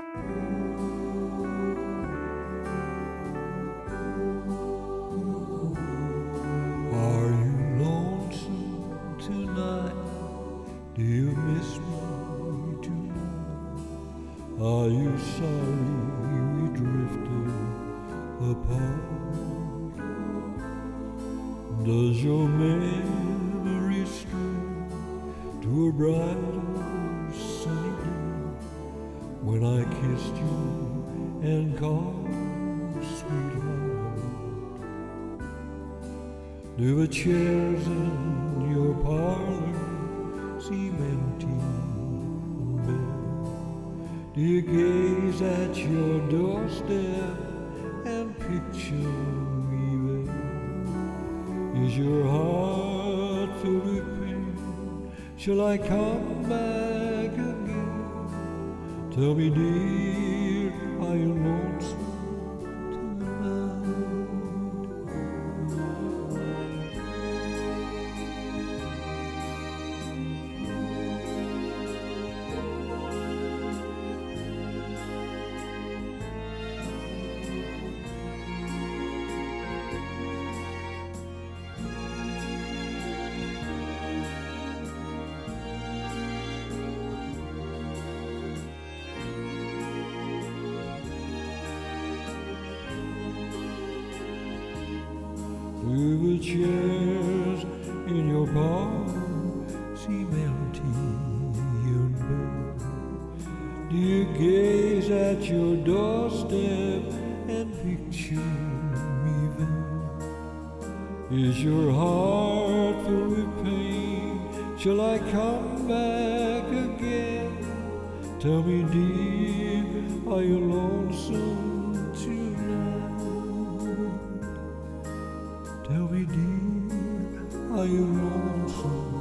Are you lonesome tonight? Do you miss me tonight? Are you sorry we drifted apart? Does your memory stray to a brighter sunny day when I kissed you and called sweetheart? Do the chairs in your parlor seem empty and bare? Do you gaze at your doorstep and picture me there? Is your heart filled with pain? Shall I come back again? Tell me, dear, are you lonesome tonight? Do the chairs in your bar seem empty and bare? Do you gaze at your doorstep and picture me there? Is your heart filled with pain? Shall I come back again? Tell me, dear, are you lonesome tonight? Tell me, dear, are you lonesome?